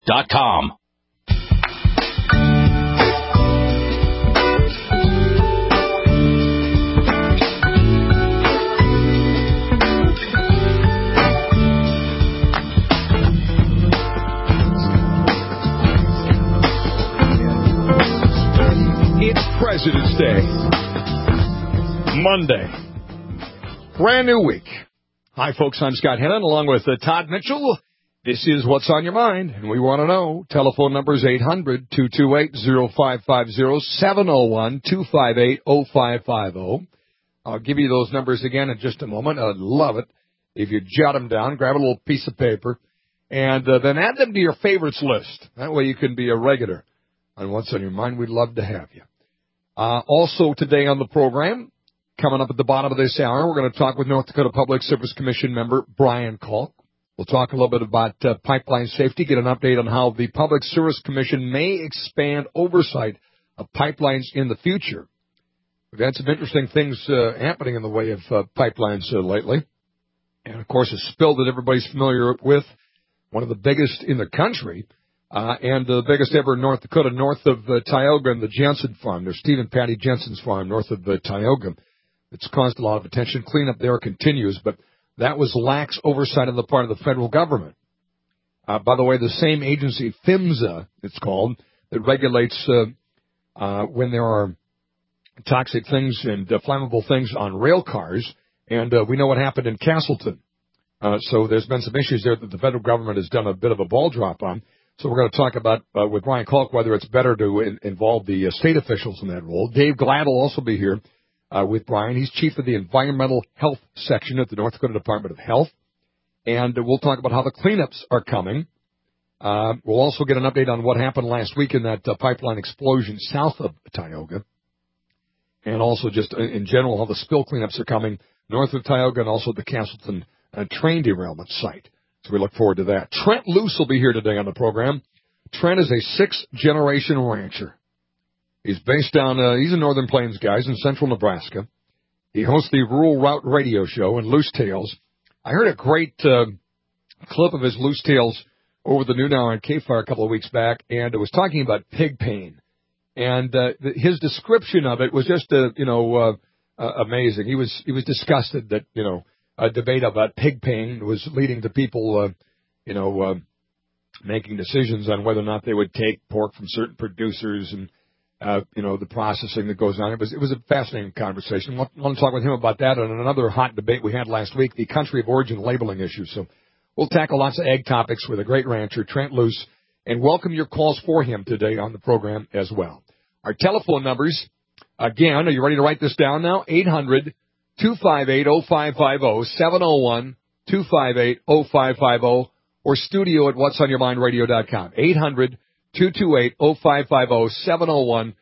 StateFishelsNetwork.com. It's President's Day. Monday. Brand new week. Hi, folks. I'm Scott Hennon, along with Todd Mitchell. This is What's on Your Mind, and we want to know. Telephone number is 800-228-0550, 701-258-0550. I'll give you those numbers again in just a moment. I'd love it if you jot them down, grab a little piece of paper, and then add them to your favorites list. That way you can be a regular on What's on Your Mind. We'd love to have you. Also today on the program, coming up at the bottom of this hour, we're going to talk with North Dakota Public Service Commission member Brian Kalk. We'll talk a little bit about pipeline safety, get an update on how the Public Service Commission may expand oversight of pipelines in the future. We've had some interesting things happening in the way of pipelines lately. And, of course, a spill that everybody's familiar with, one of the biggest in the country, and the biggest ever in North Dakota, north of Tioga and the Jensen Farm. There's Steve and Patty Jensen's farm north of Tioga. It's caused a lot of attention. Cleanup there continues, but that was lax oversight on the part of the federal government. By the way, the same agency, PHMSA, it's called, that regulates when there are toxic things and flammable things on rail cars, and we know what happened in Castleton. So there's been some issues there that the federal government has done a bit of a ball drop on. So we're going to talk about with Brian Kalk whether it's better to involve the state officials in that role. Dave Glad will also be here. With Brian. He's chief of the Environmental Health Section at the North Dakota Department of Health. And we'll talk about how the cleanups are coming. We'll also get an update on what happened last week in that pipeline explosion south of Tioga. And also just in general how the spill cleanups are coming north of Tioga and also the Castleton train derailment site. So we look forward to that. Trent Luce will be here today on the program. Trent is a sixth-generation rancher. He's based down, he's a Northern Plains guy. He's in central Nebraska. He hosts the Rural Route radio show in Loose Tales. I heard a great clip of his Loose Tales over the noon hour on KFAR a couple of weeks back, and it was talking about pig pain. And his description of it was just, amazing. He was disgusted that, a debate about pig pain was leading to people, making decisions on whether or not they would take pork from certain producers and the processing that goes on. It was a fascinating conversation. I want to talk with him about that and another hot debate we had last week, the country of origin labeling issue. So we'll tackle lots of ag topics with a great rancher, Trent Luce, and welcome your calls for him today on the program as well. Our telephone numbers, again, are you ready to write this down now? 800-258-0550, 701-258-0550, or studio at whatsonyourmindradio.com. 800-228-0550,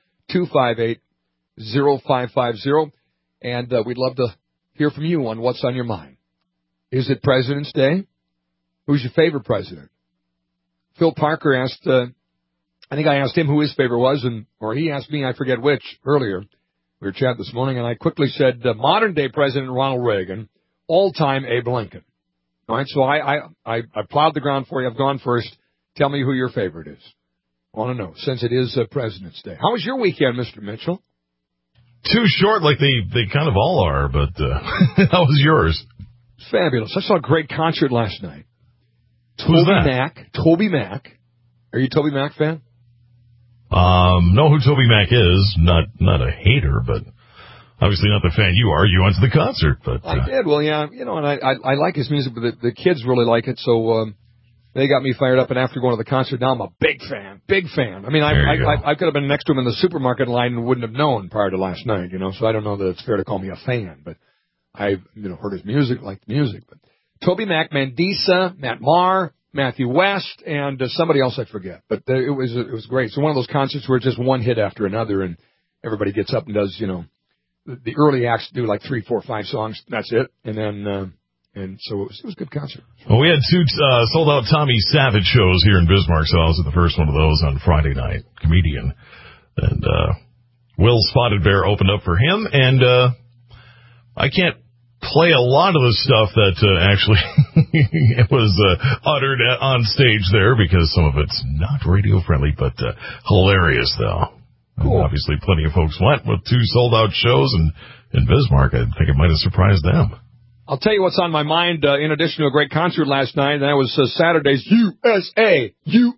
701-258-0550. And we'd love to hear from you on what's on your mind. Is it President's Day? Who's your favorite president? Phil Parker asked, I think I asked him who his favorite was, or he asked me, I forget which, earlier. We were chatting this morning, and I quickly said modern-day President Ronald Reagan, all-time Abe Lincoln. All right, so I plowed the ground for you. I've gone first. Tell me who your favorite is. I want to know, since it is President's Day. How was your weekend, Mr. Mitchell? Too short, like they kind of all are, but how was yours? Fabulous. I saw a great concert last night. Who's that? Toby Mac. Are you a Toby Mac fan? Know who Toby Mac is. Not a hater, but obviously not the fan you are. You went to the concert, but I did. Well, yeah, and I like his music, but the kids really like it, so they got me fired up. And after going to the concert, now I'm a big fan. I mean, I could have been next to him in the supermarket line and wouldn't have known prior to last night, So I don't know that it's fair to call me a fan, but I heard his music, liked the music. But Toby Mac, Mandisa, Matt Maher, Matthew West, and somebody else I forget. But it was great. So one of those concerts where it's just one hit after another, and everybody gets up and does, the early acts do like 3, 4, 5 songs. That's it. And then, and so it was a good concert. Well, we had 2 sold-out Tommy Savage shows here in Bismarck, so I was at the first one of those on Friday night, comedian. And Will Spotted Bear opened up for him, and I can't play a lot of the stuff that actually was uttered on stage there, because some of it's not radio friendly, but hilarious though. Cool. And obviously, plenty of folks went with 2 sold-out shows in Bismarck. I think it might have surprised them. I'll tell you what's on my mind, in addition to a great concert last night, and that was Saturday's USA,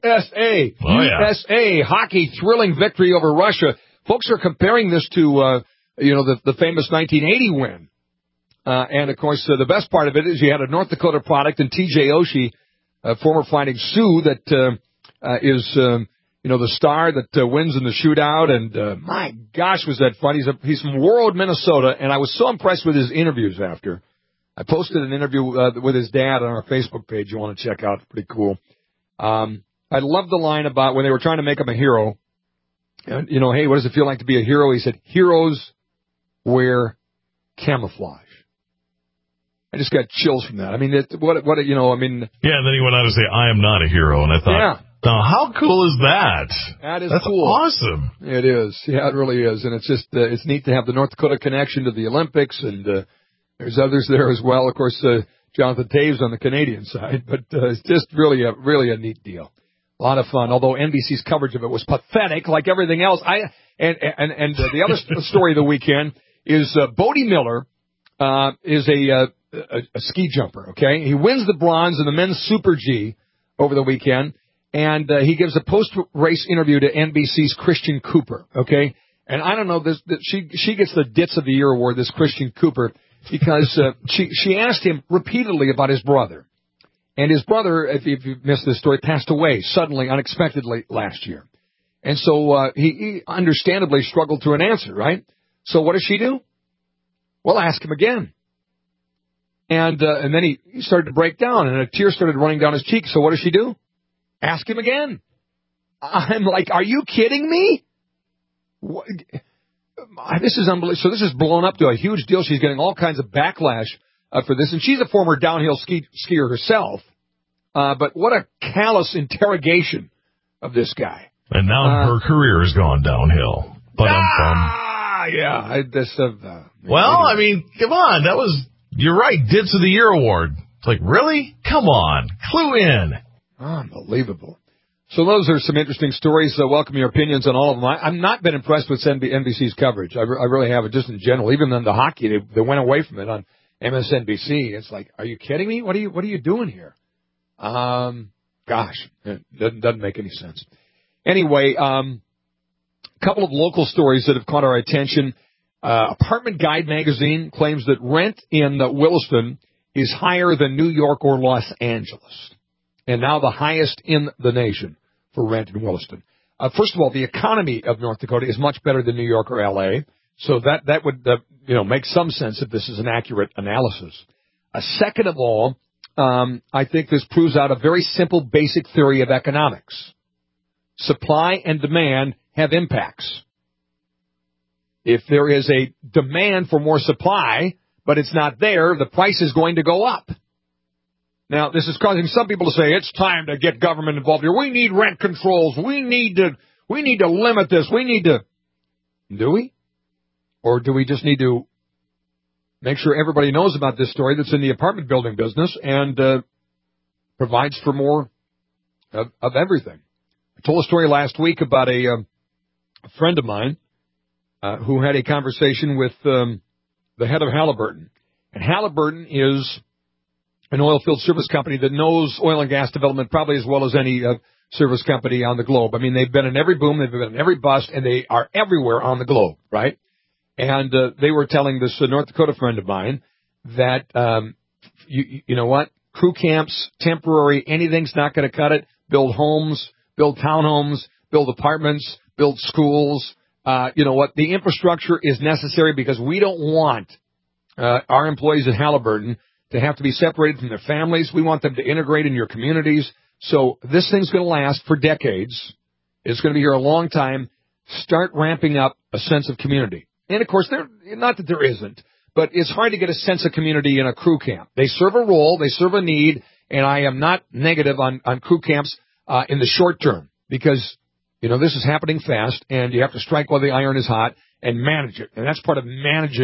USA, hockey thrilling victory over Russia. Folks are comparing this to, the famous 1980 win. And, of course, the best part of it is you had a North Dakota product in T.J. Oshie, former Fighting Sioux, that is... the star that wins in the shootout, and my gosh, was that fun. He's from Warroad, Minnesota, and I was so impressed with his interviews after. I posted an interview with his dad on our Facebook page you want to check out. It's pretty cool. I love the line about when they were trying to make him a hero. And, hey, what does it feel like to be a hero? He said, heroes wear camouflage. I just got chills from that. I mean, Yeah, and then he went on to say, I am not a hero, and I thought... Yeah. Now, how cool is that? That's cool. Awesome. It is. Yeah, it really is. And it's just, it's neat to have the North Dakota connection to the Olympics, and there's others there as well. Of course, Jonathan Taves on the Canadian side, but it's just really a neat deal. A lot of fun, although NBC's coverage of it was pathetic, like everything else. The other story of the weekend is Bodie Miller is a ski jumper, okay? He wins the bronze in the men's Super G over the weekend. And he gives a post-race interview to NBC's Christian Cooper, okay? And I don't know, she gets the Ditz of the Year award, this Christian Cooper, because she asked him repeatedly about his brother. And his brother, if you missed this story, passed away suddenly, unexpectedly last year. And so he understandably struggled to an answer, right? So what does she do? Well, ask him again. And then he started to break down, and a tear started running down his cheek. So what does she do? Ask him again. I'm like, are you kidding me? What? This is unbelievable. So this is blown up to a huge deal. She's getting all kinds of backlash for this. And she's a former downhill skier herself. But what a callous interrogation of this guy. And now her career has gone downhill. Yeah. Come on. You're right. Ditz of the Year award. It's like, really? Come on. Clue in. Unbelievable. So those are some interesting stories. Welcome your opinions on all of them. I've not been impressed with NBC's coverage. I really haven't, just in general. Even on the hockey, they went away from it on MSNBC. It's like, are you kidding me? What are you doing here? Gosh, it doesn't make any sense. Anyway, couple of local stories that have caught our attention. Apartment Guide magazine claims that rent in Williston is higher than New York or Los Angeles, and now the highest in the nation for rent in Williston. First of all, the economy of North Dakota is much better than New York or L.A., so that would make some sense if this is an accurate analysis. Second of all, I think this proves out a very simple, basic theory of economics. Supply and demand have impacts. If there is a demand for more supply, but it's not there, the price is going to go up. Now, this is causing some people to say, it's time to get government involved here. We need rent controls. We need to limit this. Do we? Or do we just need to make sure everybody knows about this story that's in the apartment building business and provides for more of everything? I told a story last week about a friend of mine who had a conversation with the head of Halliburton. And Halliburton is an oil field service company that knows oil and gas development probably as well as any service company on the globe. I mean, they've been in every boom, they've been in every bust, and they are everywhere on the globe, right? And they were telling this North Dakota friend of mine that, you know what, crew camps, temporary, anything's not going to cut it. Build homes, build townhomes, build apartments, build schools. You know what, the infrastructure is necessary because we don't want our employees at Halliburton to have to be separated from their families. We want them to integrate in your communities. So this thing's going to last for decades. It's going to be here a long time. Start ramping up a sense of community. And, of course, not that there isn't, but it's hard to get a sense of community in a crew camp. They serve a role. They serve a need. And I am not negative on crew camps in the short term because, this is happening fast, and you have to strike while the iron is hot and manage it. And that's part of managing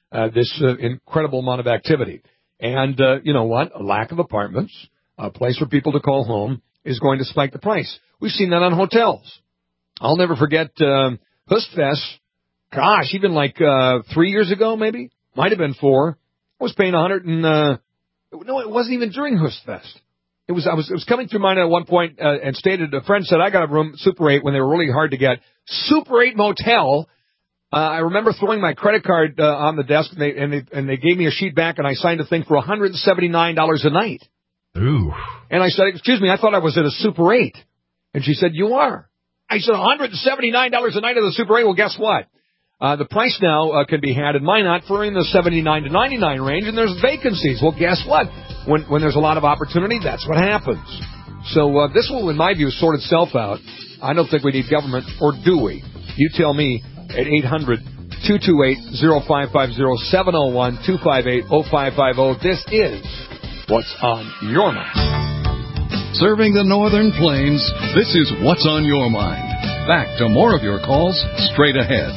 this incredible amount of activity. And you know what? A lack of apartments, a place for people to call home, is going to spike the price. We've seen that on hotels. I'll never forget Hustfest. Gosh, even like 3 years ago, maybe, might have been 4. I was paying no, it wasn't even during Hustfest. It was coming through mine at one point and stated, a friend said, I got a room, Super 8, when they were really hard to get. Super 8 motel. I remember throwing my credit card on the desk, and they gave me a sheet back, and I signed a thing for $179 a night. Ooh. And I said, excuse me, I thought I was at a Super 8. And she said, you are. I said, $179 a night at the Super 8. Well, guess what? The price now can be had in Minot for in the $79 to $99 range, and there's vacancies. Well, guess what? When there's a lot of opportunity, that's what happens. So this will, in my view, sort itself out. I don't think we need government, or do we? You tell me at 800-228-0550, 701-258-0550. This is What's on Your Mind. Serving the Northern Plains, this is What's on Your Mind. Back to more of your calls straight ahead.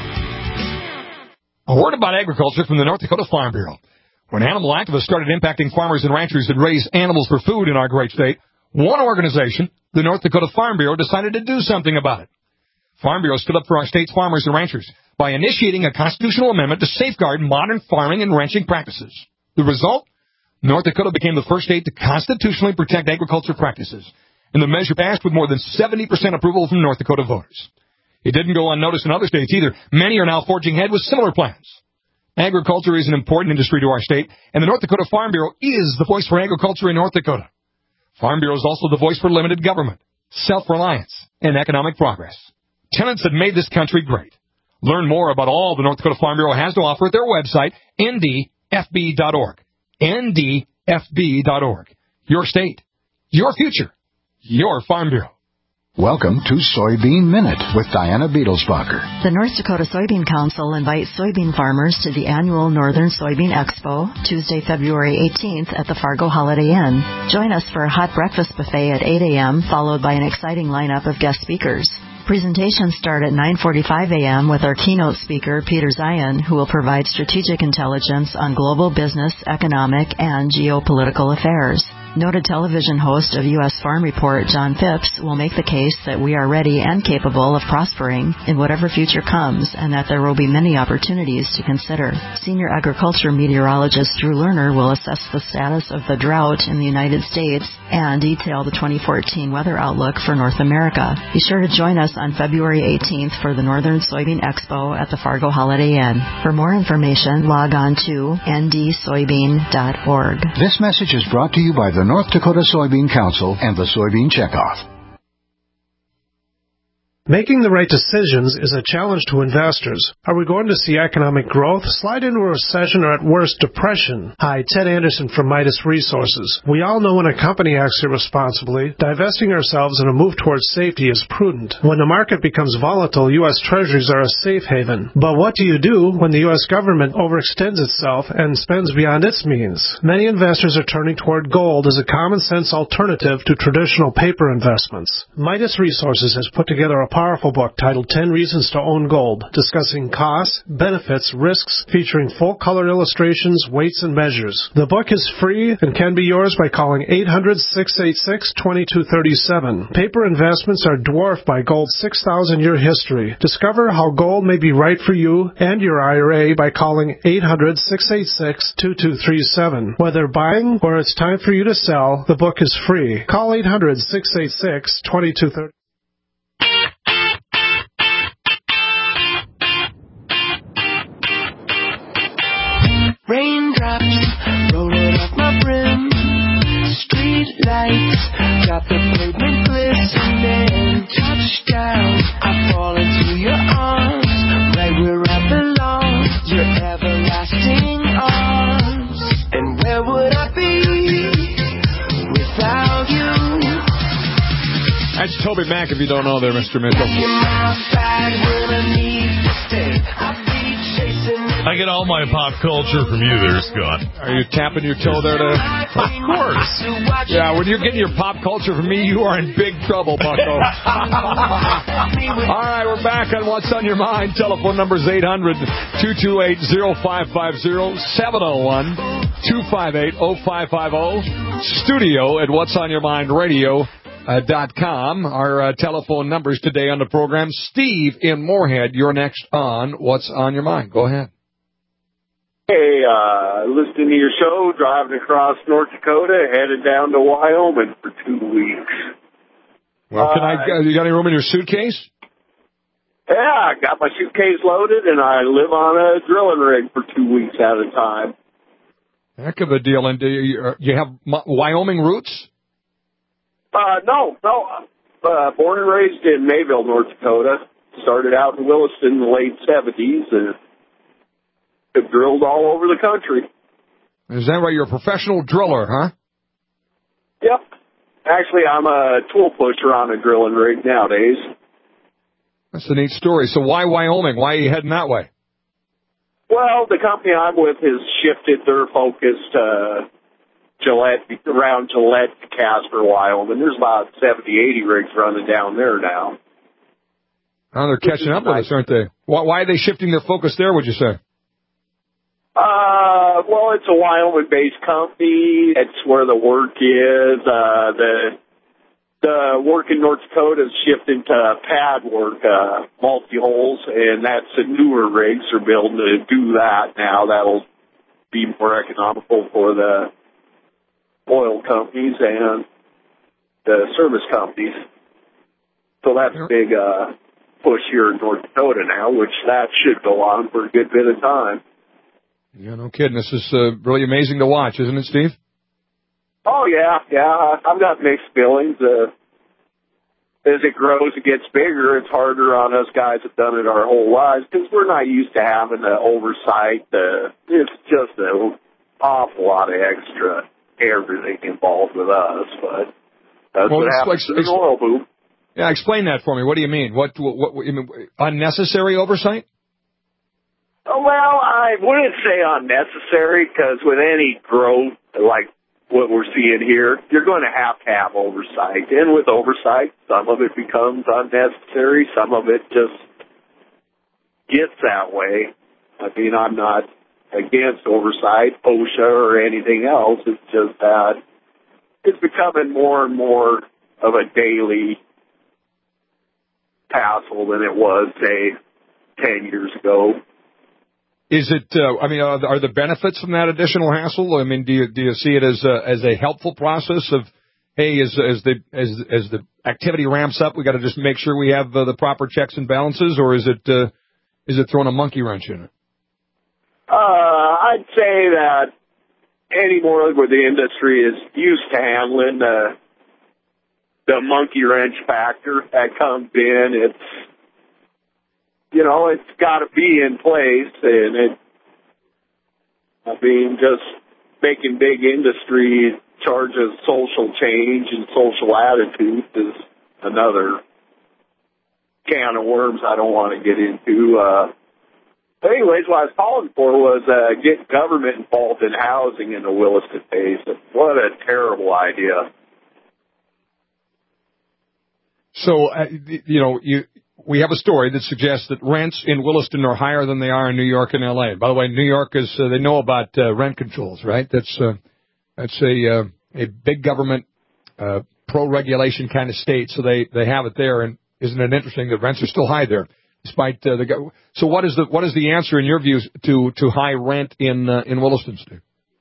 A word about agriculture from the North Dakota Farm Bureau. When animal activists started impacting farmers and ranchers that raise animals for food in our great state, one organization, the North Dakota Farm Bureau, decided to do something about it. Farm Bureau stood up for our state's farmers and ranchers by initiating a constitutional amendment to safeguard modern farming and ranching practices. The result? North Dakota became the first state to constitutionally protect agriculture practices, and the measure passed with more than 70% approval from North Dakota voters. It didn't go unnoticed in other states either. Many are now forging ahead with similar plans. Agriculture is an important industry to our state, and the North Dakota Farm Bureau is the voice for agriculture in North Dakota. Farm Bureau is also the voice for limited government, self-reliance, and economic progress. Tenets that made this country great. Learn more about all the North Dakota Farm Bureau has to offer at their website, ndfb.org. ndfb.org. Your state, your future, your Farm Bureau. Welcome to Soybean Minute with Diana Beetlesbacher. The North Dakota Soybean Council invites soybean farmers to the annual Northern Soybean Expo, Tuesday, February 18th at the Fargo Holiday Inn. Join us for a hot breakfast buffet at 8 a.m., followed by an exciting lineup of guest speakers. Presentations start at 9:45 a.m. with our keynote speaker, Peter Zion, who will provide strategic intelligence on global business, economic, and geopolitical affairs. Noted television host of U.S. Farm Report, John Phipps, will make the case that we are ready and capable of prospering in whatever future comes, and that there will be many opportunities to consider. Senior agriculture meteorologist Drew Lerner will assess the status of the drought in the United States and detail the 2014 weather outlook for North America. Be sure to join us on February 18th for the Northern Soybean Expo at the Fargo Holiday Inn. For more information, log on to ndsoybean.org. This message is brought to you by the North Dakota Soybean Council and the Soybean Checkoff. Making the right decisions is a challenge to investors. Are we going to see economic growth, slide into a recession, or at worst, depression? Hi, Ted Anderson from Midas Resources. We all know when a company acts irresponsibly, divesting ourselves in a move towards safety is prudent. When the market becomes volatile, U.S. Treasuries are a safe haven. But what do you do when the U.S. government overextends itself and spends beyond its means? Many investors are turning toward gold as a common-sense alternative to traditional paper investments. Midas Resources has put together a powerful book titled 10 Reasons to Own Gold, discussing costs, benefits, risks, featuring full-color illustrations, weights, and measures. The book is free and can be yours by calling 800-686-2237. Paper investments are dwarfed by gold's 6,000-year history. Discover how gold may be right for you and your IRA by calling 800-686-2237. Whether buying or it's time for you to sell, the book is free. Call 800-686-2237. Raindrops rolling off my brim. Street lights got the pavement glistening. Touchdown, I fall into your arms, right where I belong. Your everlasting arms. And where would I be without you? That's Toby Mac, if you don't know there, Mr. Mitchell. You're my side when I need to stay. I'll be chasing it. I get all my pop culture from you there, Scott. Are you tapping your toe there? Of course. Yeah, when you're getting your pop culture from me, you are in big trouble, Bucko. All right, we're back on What's on Your Mind. Telephone number is 800-228-0550, 701-258-0550. Studio at whatsonyourmindradio.com. Our telephone numbers today on the program. Steve in Moorhead, you're next on What's on Your Mind. Go ahead. Hey, listening to your show, driving across North Dakota, headed down to Wyoming for 2 weeks. Well, you got any room in your suitcase? Yeah, I got my suitcase loaded, and I live on a drilling rig for 2 weeks at a time. Heck of a deal. And do you have Wyoming roots? No. Born and raised in Mayville, North Dakota. Started out in Williston in the late 70s, and have drilled all over the country. Is that right? You're a professional driller, huh? Yep. Actually, I'm a tool pusher on a drilling rig nowadays. That's a neat story. So why Wyoming? Why are you heading that way? Well, the company I'm with has shifted their focus to around Gillette, Casper, Wyoming. There's about 70, 80 rigs running down there now. Oh, they're catching up with us, aren't they? Why are they shifting their focus there, would you say? Well, it's a Wyoming-based company. It's where the work is. The work in North Dakota is shifting to pad work, multi-holes, and that's the newer rigs are building to do that now. That'll be more economical for the oil companies and the service companies. So that's a big push here in North Dakota now, which that should go on for a good bit of time. Yeah, no kidding. This is really amazing to watch, isn't it, Steve? Oh, yeah. I've got mixed feelings. As it grows, it gets bigger. It's harder on us guys that have done it our whole lives because we're not used to having the oversight. It's just an awful lot of extra everything involved with us. But that's what happens in an oil boom. Yeah, explain that for me. What do you mean? What you mean, unnecessary oversight? Well, I wouldn't say unnecessary because with any growth like what we're seeing here, you're going to have oversight. And with oversight, some of it becomes unnecessary. Some of it just gets that way. I mean, I'm not against oversight, OSHA, or anything else. It's just that it's becoming more and more of a daily hassle than it was, say, 10 years ago. Is it? Are the benefits from that additional hassle? I mean, do you see it as a helpful process of, hey, as the activity ramps up, we got to just make sure we have the proper checks and balances, or is it throwing a monkey wrench in it? I'd say that anymore where the industry is used to handling the monkey wrench factor that comes in, it's got to be in place, and just making big industry charges social change and social attitudes is another can of worms I don't want to get into. Anyways, what I was calling for was get government involved in housing in the Williston Basin. What a terrible idea. So, we have a story that suggests that rents in Williston are higher than they are in New York and L.A. By the way, New York they know about rent controls, right? That's a big government pro-regulation kind of state, so they have it there. And isn't it interesting that rents are still high there, despite So what is the answer in your views to high rent in Williston, Steve?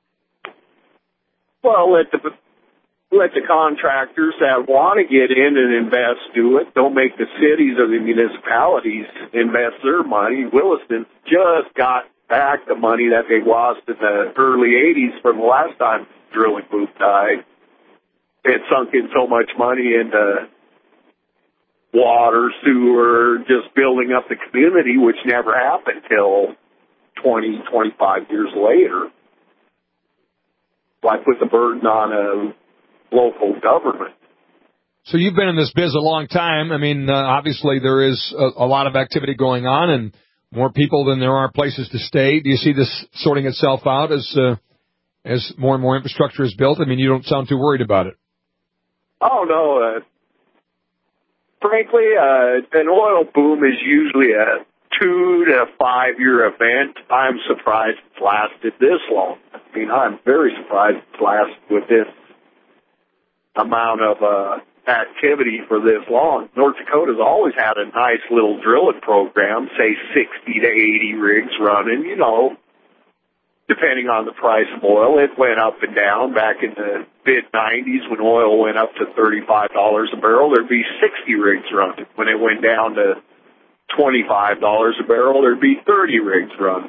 Well, let the contractors that want to get in and invest do it. Don't make the cities or the municipalities invest their money. Williston just got back the money that they lost in the early 80s from the last time drilling boom died. It sunk in so much money into water, sewer, just building up the community, which never happened till 20, 25 years later. Why put the burden on a local government? So you've been in this biz a long time. I mean, obviously there is a lot of activity going on, and more people than there are places to stay. Do you see this sorting itself out as more and more infrastructure is built? I mean, you don't sound too worried about it. Oh, no. Frankly, an oil boom is usually a 2 to 5 year event. I'm surprised it's lasted this long. I mean, I'm very surprised it's lasted with this amount of activity for this long. North Dakota's always had a nice little drilling program, say 60 to 80 rigs running, you know. Depending on the price of oil, it went up and down. Back in the mid-'90s, when oil went up to $35 a barrel, there'd be 60 rigs running. When it went down to $25 a barrel, there'd be 30 rigs running.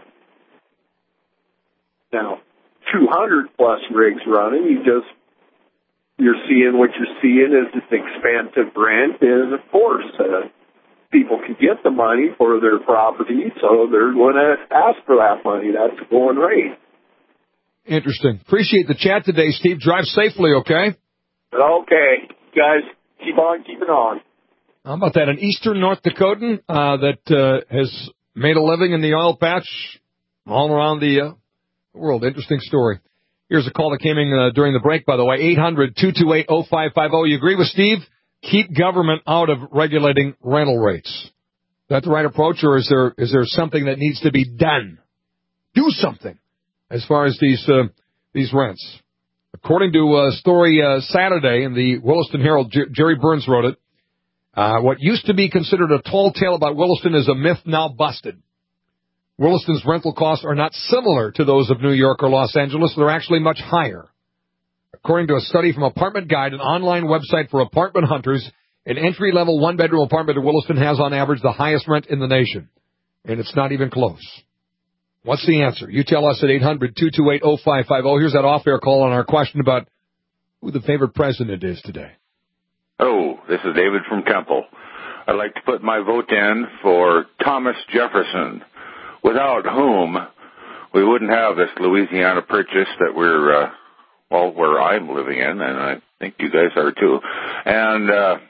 Now, 200-plus rigs running, you're seeing what you're seeing is this expensive rent, and, of course, people can get the money for their property, so they're going to ask for that money. That's the going rate. Interesting. Appreciate the chat today, Steve. Drive safely, okay? Okay. Guys, keep on keeping on. How about that? An eastern North Dakotan that has made a living in the oil patch all around the world. Interesting story. Here's a call that came in during the break, by the way, 800-228-0550. You agree with Steve? Keep government out of regulating rental rates. Is that the right approach, or is there something that needs to be done? Do something as far as these rents. According to a story Saturday in the Williston Herald, Jerry Burns wrote it. What used to be considered a tall tale about Williston is a myth now busted. Williston's rental costs are not similar to those of New York or Los Angeles. They're actually much higher. According to a study from Apartment Guide, an online website for apartment hunters, an entry-level one-bedroom apartment in Williston has on average the highest rent in the nation. And it's not even close. What's the answer? You tell us at 800-228-0550. Here's that off-air call on our question about who the favorite president is today. Oh, this is David from Temple. I'd like to put my vote in for Thomas Jefferson, without whom we wouldn't have this Louisiana Purchase that we're where I'm living in, and I think you guys are too, and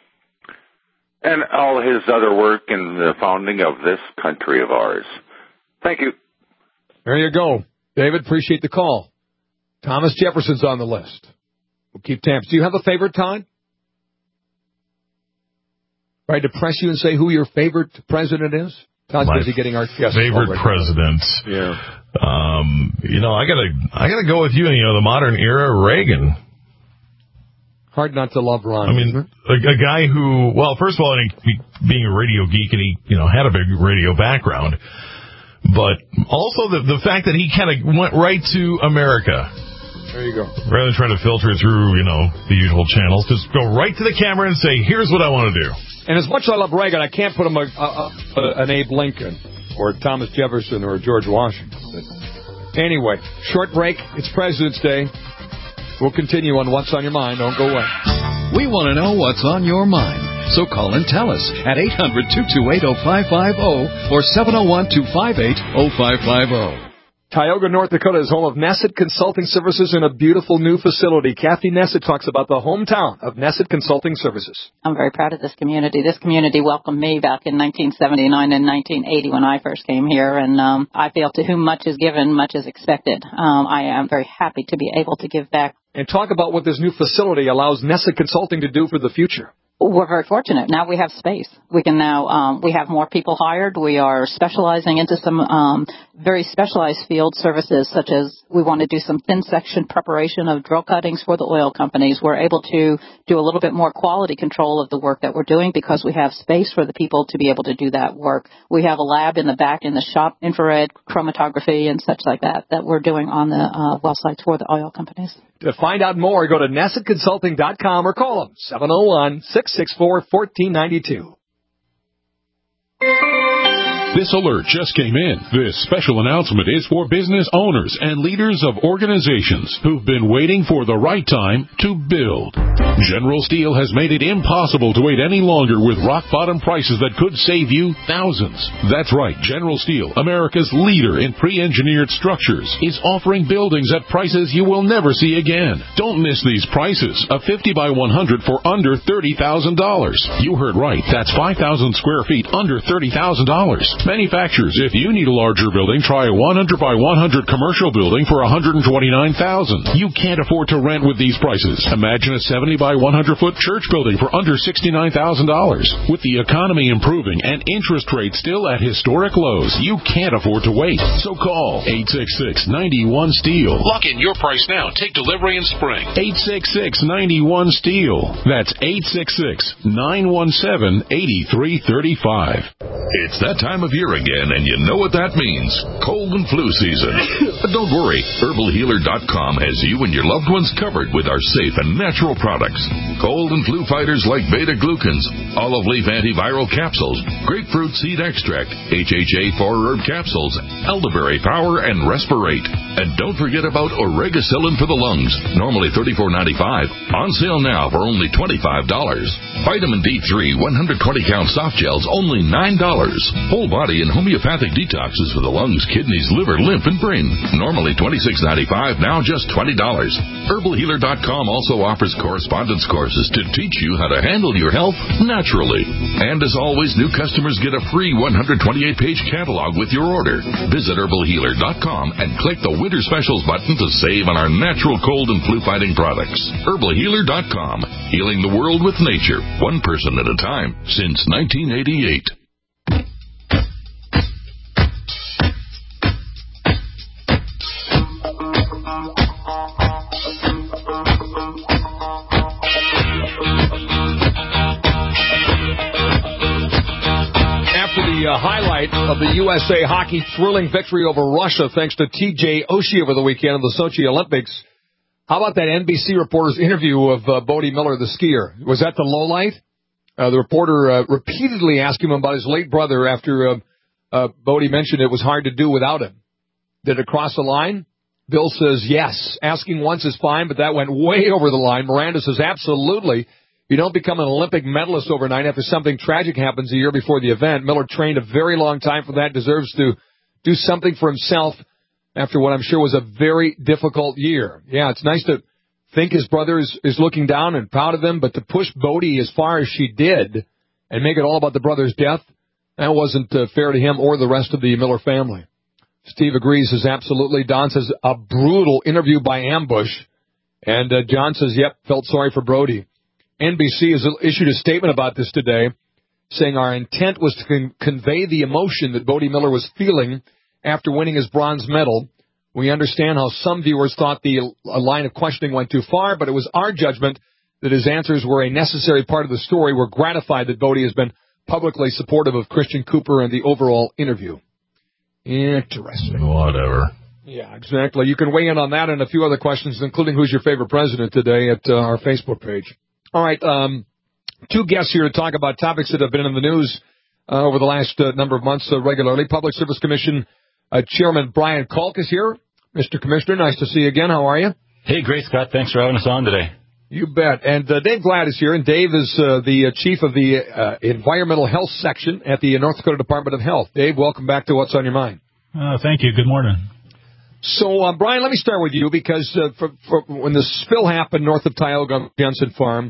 all his other work in the founding of this country of ours. Thank you. There you go. David, appreciate the call. Thomas Jefferson's on the list. We'll keep tabs. Do you have a favorite, Todd? Try to press you and say who your favorite president is? Todd's busy getting our guests. Favorite president. Yeah. I gotta go with you. The modern era, Reagan. Hard not to love Ron. I mean, a guy who, well, first of all, being a radio geek, and he, had a big radio background, but also the fact that he kind of went right to America. There you go. Rather than trying to filter through, the usual channels, just go right to the camera and say, here's what I want to do. And as much as I love Reagan, I can't put him an Abe Lincoln or Thomas Jefferson or George Washington. But anyway, short break. It's President's Day. We'll continue on What's on Your Mind. Don't go away. We want to know what's on your mind. So call and tell us at 800-228-0550 or 701-258-0550. Tioga, North Dakota is home of Nesset Consulting Services in a beautiful new facility. Kathy Nesset talks about the hometown of Nesset Consulting Services. I'm very proud of this community. This community welcomed me back in 1979 and 1980 when I first came here, and I feel to whom much is given, much is expected. I am very happy to be able to give back. And talk about what this new facility allows Nesset Consulting to do for the future. We're very fortunate. Now we have space. We can now, we have more people hired. We are specializing into some very specialized field services, such as we want to do some thin section preparation of drill cuttings for the oil companies. We're able to do a little bit more quality control of the work that we're doing because we have space for the people to be able to do that work. We have a lab in the back in the shop, infrared chromatography and such like that we're doing on the well sites for the oil companies. To find out more, go to NessetConsulting.com or call them 701-664-1492. This alert just came in. This special announcement is for business owners and leaders of organizations who've been waiting for the right time to build. General Steel has made it impossible to wait any longer with rock-bottom prices that could save you thousands. That's right. General Steel, America's leader in pre-engineered structures, is offering buildings at prices you will never see again. Don't miss these prices. A 50 by 100 for under $30,000. You heard right. That's 5,000 square feet under $30,000. Manufacturers, if you need a larger building, try a 100 by 100 commercial building for $129,000. You can't afford to rent with these prices. Imagine a 70 by 100 foot church building for under $69,000. With the economy improving and interest rates still at historic lows, you can't afford to wait. So call 866-91-STEEL. Lock in your price now. Take delivery in spring. 866-91-STEEL. That's 866-917-8335. It's that time of year again, and you know what that means. Cold and flu season. But don't worry. HerbalHealer.com has you and your loved ones covered with our safe and natural products. Cold and flu fighters like beta-glucans, olive leaf antiviral capsules, grapefruit seed extract, HHA 4-herb capsules, elderberry power, and respirate. And don't forget about Oregacillin for the lungs, normally $34.95. On sale now for only $25. Vitamin D3 120-count soft gels, only $9. Whole body and homeopathic detoxes for the lungs, kidneys, liver, lymph, and brain. Normally $26.95, now just $20. HerbalHealer.com also offers correspondence courses to teach you how to handle your health naturally. And as always, new customers get a free 128-page catalog with your order. Visit HerbalHealer.com and click the Winter Specials button to save on our natural cold and flu-fighting products. HerbalHealer.com, healing the world with nature, one person at a time, since 1988. Highlight of the USA hockey thrilling victory over Russia thanks to T.J. Oshie over the weekend of the Sochi Olympics. How about that NBC reporter's interview of Bode Miller, the skier? Was that the low light? The reporter repeatedly asked him about his late brother after Bode mentioned it was hard to do without him. Did it cross the line? Bill says yes. Asking once is fine, but that went way over the line. Miranda says absolutely. You don't become an Olympic medalist overnight after something tragic happens a year before the event. Miller trained a very long time for that, deserves to do something for himself after what I'm sure was a very difficult year. Yeah, it's nice to think his brother is looking down and proud of him, but to push Bode as far as she did and make it all about the brother's death, that wasn't fair to him or the rest of the Miller family. Steve agrees, says absolutely. Don says a brutal interview by ambush. And John says, yep, felt sorry for Bode. NBC has issued a statement about this today, saying our intent was to convey the emotion that Bode Miller was feeling after winning his bronze medal. We understand how some viewers thought the line of questioning went too far, but it was our judgment that his answers were a necessary part of the story. We're gratified that Bode has been publicly supportive of Christian Cooper and the overall interview. Interesting. Whatever. Yeah, exactly. You can weigh in on that and a few other questions, including who's your favorite president today at our Facebook page. All right, two guests here to talk about topics that have been in the news over the last number of months regularly. Public Service Commission Chairman Brian Kalk is here. Mr. Commissioner, nice to see you again. How are you? Hey, great, Scott. Thanks for having us on today. You bet. And Dave Glad is here, and Dave is the chief of the Environmental Health Section at the North Dakota Department of Health. Dave, welcome back to What's on Your Mind. Thank you. Good morning. So, Brian, let me start with you because for when the spill happened north of Tioga on Jensen Farm,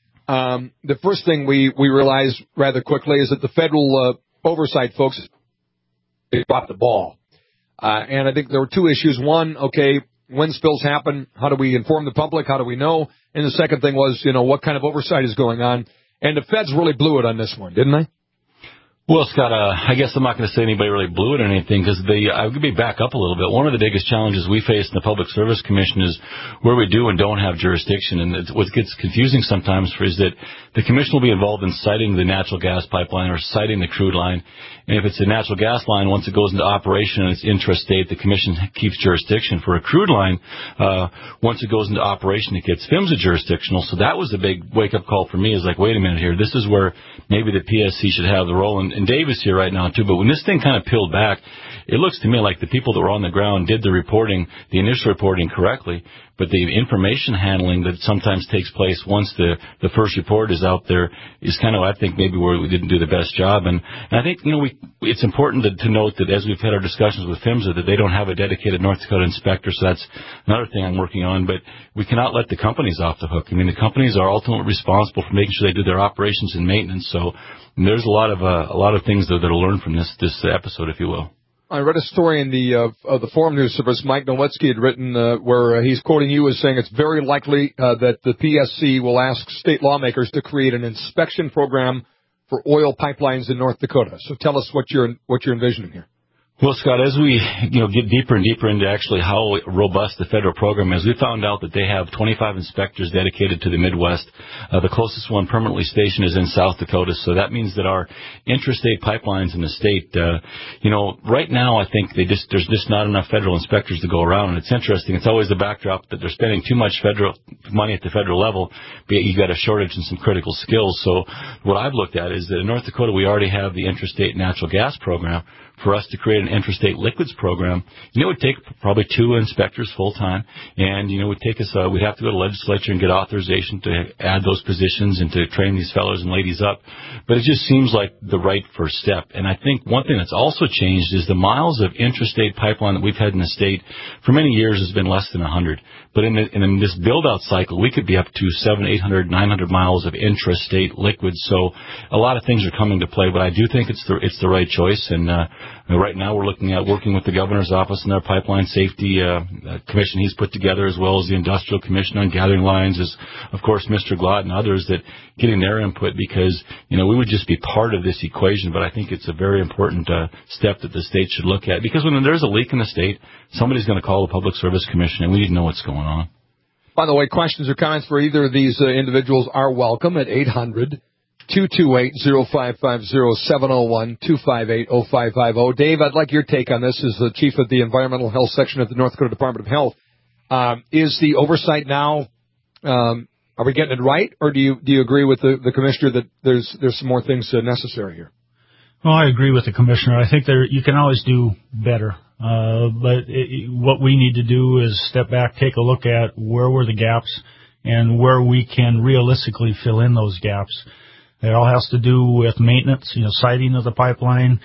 the first thing we realized rather quickly is that the federal oversight folks dropped the ball. And I think there were two issues. One, okay, when spills happen, how do we inform the public? How do we know? And the second thing was, what kind of oversight is going on? And the feds really blew it on this one, didn't they? Well, Scott, I guess I'm not going to say anybody really blew it or anything because I'll be back up a little bit. One of the biggest challenges we face in the Public Service Commission is where we do and don't have jurisdiction. And what gets confusing sometimes is that the commission will be involved in siting the natural gas pipeline or siting the crude line. And if it's a natural gas line, once it goes into operation and it's intrastate, the commission keeps jurisdiction. For a crude line, once it goes into operation, it gets PHMSA jurisdictional. So that was the big wake-up call for me is like, wait a minute here. This is where maybe the PSC should have the role. And Dave is here right now, too. But when this thing kind of peeled back, it looks to me like the people that were on the ground did the reporting, the initial reporting correctly, but the information handling that sometimes takes place once the first report is out there is kind of, I think, maybe where we didn't do the best job. And I think, it's important to note that as we've had our discussions with PHMSA, that they don't have a dedicated North Dakota inspector, so that's another thing I'm working on. But we cannot let the companies off the hook. I mean, the companies are ultimately responsible for making sure they do their operations and maintenance. So there's a lot of lot of things that will learn from this episode, if you will. I read a story in the Forum News Service. Mike Nowinski had written where he's quoting you as saying it's very likely that the PSC will ask state lawmakers to create an inspection program for oil pipelines in North Dakota. So tell us what you're envisioning here. Well, Scott, as we get deeper and deeper into actually how robust the federal program is, we found out that they have 25 inspectors dedicated to the Midwest. The closest one permanently stationed is in South Dakota, so that means that our intrastate pipelines in the state, right now I think there's just not enough federal inspectors to go around. And it's interesting. It's always the backdrop that they're spending too much federal money at the federal level, but you got a shortage in some critical skills. So what I've looked at is that in North Dakota we already have the intrastate natural gas program. For us to create an intrastate liquids program, it would take probably 2 inspectors full time, and it would take us. We'd have to go to legislature and get authorization to add those positions and to train these fellows and ladies up. But it just seems like the right first step. And I think one thing that's also changed is the miles of intrastate pipeline that we've had in the state for many years has been less than 100. But in this build-out cycle, we could be up to 700, 800, 900 miles of intrastate liquids. So a lot of things are coming to play, but I do think it's the right choice. And right now we're looking at working with the governor's office and their pipeline safety commission he's put together, as well as the industrial commission on gathering lines, as of course Mr. Glott and others, that getting their input, because we would just be part of this equation. But I think it's a very important step that the state should look at, because when there's a leak in the state, somebody's going to call the Public Service Commission, and we need to know what's going on. By the way, questions or comments for either of these individuals are welcome at 800-228-0550-701-258-0550. Dave, I'd like your take on this as the chief of the Environmental Health Section at the North Dakota Department of Health. Is the oversight now, are we getting it right, or do you agree with the commissioner that there's some more things necessary here? Well, I agree with the commissioner. I think you can always do better. But what we need to do is step back, take a look at where were the gaps and where we can realistically fill in those gaps. It all has to do with maintenance, siting of the pipeline,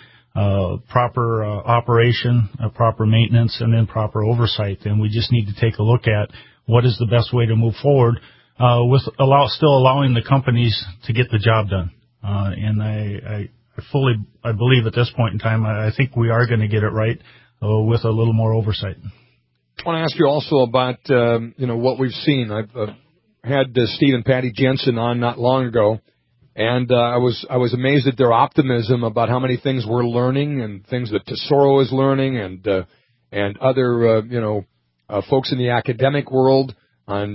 proper operation, proper maintenance, and then proper oversight. And we just need to take a look at what is the best way to move forward with still allowing the companies to get the job done. And I believe at this point in time, I think we are going to get it right with a little more oversight. I want to ask you also about what we've seen. I've had Steve and Patty Jensen on not long ago, and I was amazed at their optimism about how many things we're learning and things that Tesoro is learning, and other folks in the academic world on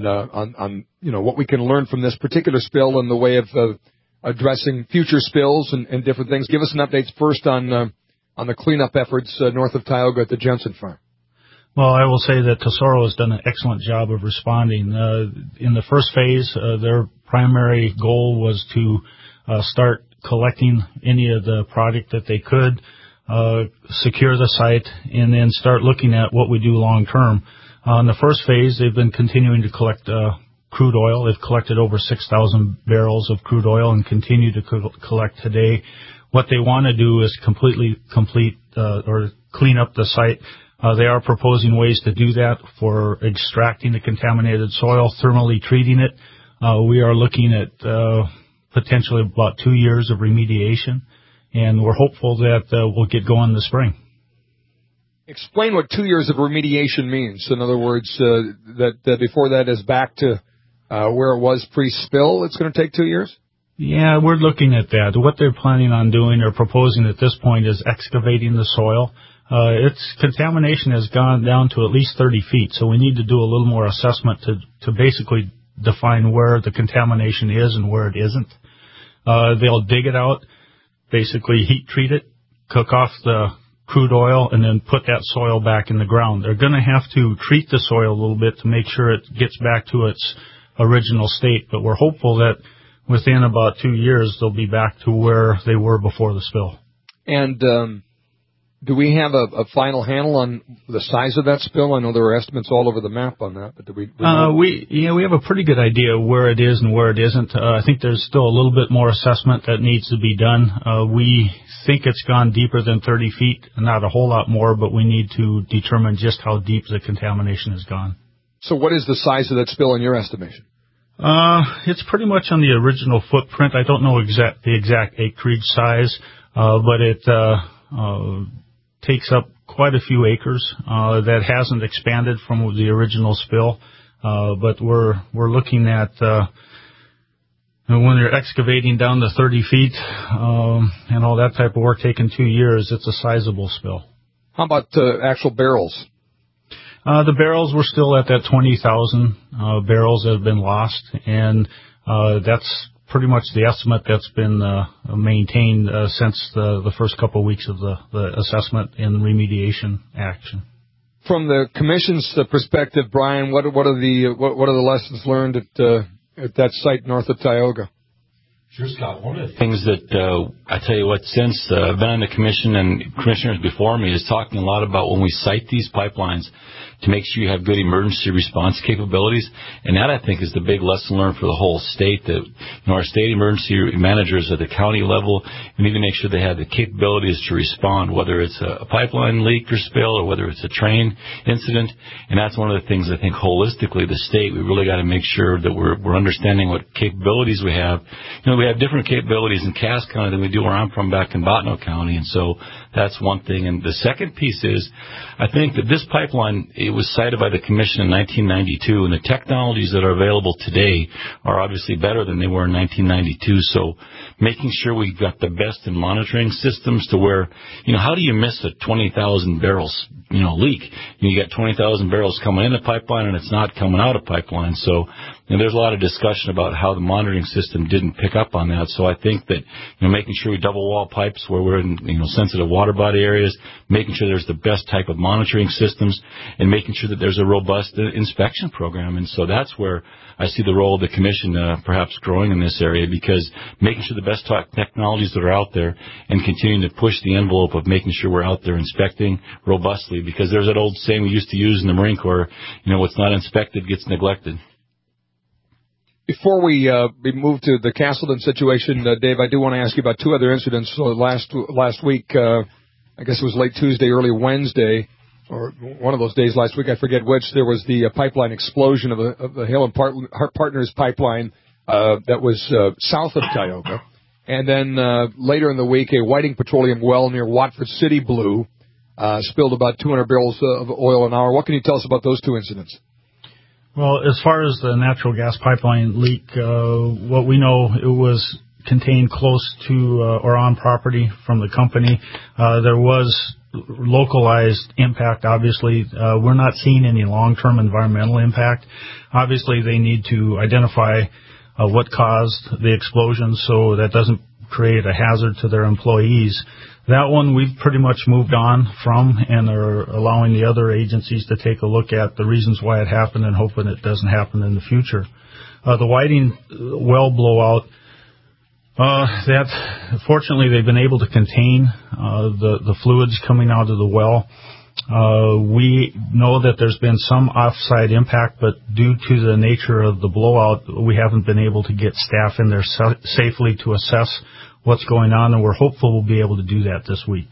what we can learn from this particular spill in the way of addressing future spills and different things. Give us an update first on the cleanup efforts north of Tioga at the Jensen Farm. Well, I will say that Tesoro has done an excellent job of responding. In the first phase, their primary goal was to start collecting any of the product that they could, secure the site, and then start looking at what we do long term. In the first phase, they've been continuing to collect crude oil. They've collected over 6,000 barrels of crude oil and continue to collect today. What they want to do is complete or clean up the site. They are proposing ways to do that for extracting the contaminated soil, thermally treating it. We are looking at potentially about 2 years of remediation, and we're hopeful that we'll get going this spring. Explain what 2 years of remediation means. In other words, that before that is back to where it was pre-spill, it's going to take 2 years? Yeah, we're looking at that. What they're planning on doing or proposing at this point is excavating the soil. Its contamination has gone down to at least 30 feet, so we need to do a little more assessment to basically define where the contamination is and where it isn't. They'll dig it out, basically heat treat it, cook off the crude oil, and then put that soil back in the ground. They're going to have to treat the soil a little bit to make sure it gets back to its original state, but we're hopeful that within about 2 years they'll be back to where they were before the spill. And do we have a final handle on the size of that spill? I know there are estimates all over the map on that, but do we we have a pretty good idea where it is and where it isn't. I think there's still a little bit more assessment that needs to be done. We think it's gone deeper than 30 feet, not a whole lot more, but we need to determine just how deep the contamination has gone. So what is the size of that spill in your estimation? It's pretty much on the original footprint. I don't know the exact acreage size. but it takes up quite a few acres. That hasn't expanded from the original spill, but we're looking at when you're excavating down to 30 feet and all that type of work taking 2 years, it's a sizable spill. How about actual barrels? The barrels were still at that 20,000 barrels that have been lost, and that's pretty much the estimate that's been maintained since the first couple of weeks of the assessment and remediation action. From the Commission's perspective, Brian, what are the lessons learned at that site north of Tioga? Sure, Scott. One of the things that I tell you what, since I've been on the Commission and commissioners before me is talking a lot about when we site these pipelines to make sure you have good emergency response capabilities. And that, I think, is the big lesson learned for the whole state, that our state emergency managers at the county level need to make sure they have the capabilities to respond, whether it's a pipeline leak or spill or whether it's a train incident. And that's one of the things I think holistically the state, we really got to make sure that we're understanding what capabilities we have. We have different capabilities in Cass County than we do where I'm from back in Bottineau County. And so that's one thing. And the second piece is, I think that this pipeline, it was cited by the Commission in 1992, and the technologies that are available today are obviously better than they were in 1992. So making sure we've got the best in monitoring systems to where, how do you miss a 20,000 barrels, leak? You got 20,000 barrels coming in the pipeline and it's not coming out of pipeline. So there's a lot of discussion about how the monitoring system didn't pick up on that. So I think that, making sure we double wall pipes where we're in, sensitive water body areas, making sure there's the best type of monitoring systems, and making sure that there's a robust inspection program. And so that's where I see the role of the Commission perhaps growing in this area, because making sure the best technologies that are out there and continuing to push the envelope of making sure we're out there inspecting robustly, because there's that old saying we used to use in the Marine Corps, what's not inspected gets neglected. Before we move to the Castleton situation, Dave, I do want to ask you about two other incidents. So last week, I guess it was late Tuesday, early Wednesday, or one of those days last week, I forget which, there was the pipeline explosion of the Hale and Partners pipeline that was south of Tioga. And then later in the week, a Whiting Petroleum well near Watford City blew, spilled about 200 barrels of oil an hour. What can you tell us about those two incidents? Well, as far as the natural gas pipeline leak, what we know, it was contained close to or on property from the company. There was localized impact, obviously. We're not seeing any long-term environmental impact. Obviously, they need to identify what caused the explosion so that doesn't create a hazard to their employees. That one we've pretty much moved on from and are allowing the other agencies to take a look at the reasons why it happened and hoping it doesn't happen in the future. The Whiting well blowout, that fortunately they've been able to contain the fluids coming out of the well. We know that there's been some offsite impact, but due to the nature of the blowout, we haven't been able to get staff in there safely to assess what's going on, and we're hopeful we'll be able to do that this week.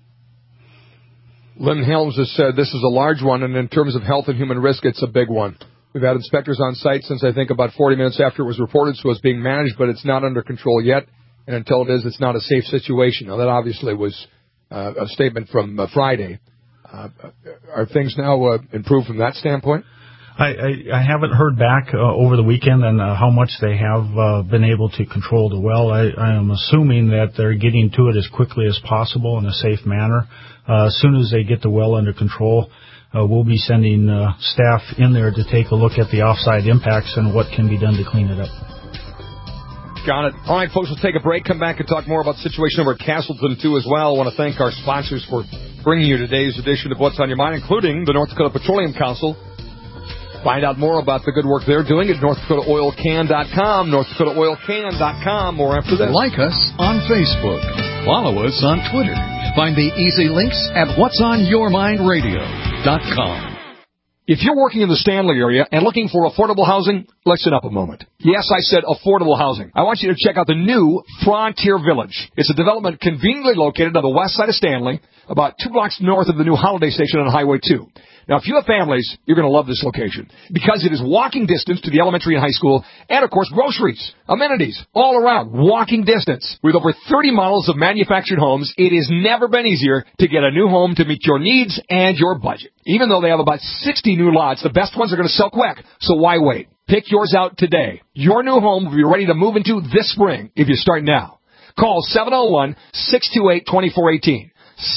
Lynn Helms has said this is a large one, and in terms of health and human risk, it's a big one. We've had inspectors on site since, I think, about 40 minutes after it was reported, so it's being managed, but it's not under control yet, and until it is, it's not a safe situation. Now, that obviously was a statement from Friday. Are things now improved from that standpoint? I haven't heard back over the weekend on how much they have been able to control the well. I am assuming that they're getting to it as quickly as possible in a safe manner. As soon as they get the well under control, we'll be sending staff in there to take a look at the offsite impacts and what can be done to clean it up. Got it. All right, folks, we'll take a break, come back and talk more about the situation over at Castleton, too, as well. I want to thank our sponsors for bringing you today's edition of What's on Your Mind, including the North Dakota Petroleum Council. Find out more about the good work they're doing at NorthDakotaOilCan.com, NorthDakotaOilCan.com. More after this. Like us on Facebook. Follow us on Twitter. Find the easy links at What'sOnYourMindRadio.com. If you're working in the Stanley area and looking for affordable housing, listen up a moment. Yes, I said affordable housing. I want you to check out the new Frontier Village. It's a development conveniently located on the west side of Stanley, about 2 blocks north of the new Holiday Station on Highway 2. Now, if you have families, you're going to love this location because it is walking distance to the elementary and high school and, of course, groceries, amenities, all around, walking distance. With over 30 models of manufactured homes, it has never been easier to get a new home to meet your needs and your budget. Even though they have about 60 new lots, the best ones are going to sell quick, so why wait? Pick yours out today. Your new home will be ready to move into this spring if you start now. Call 701-628-2418.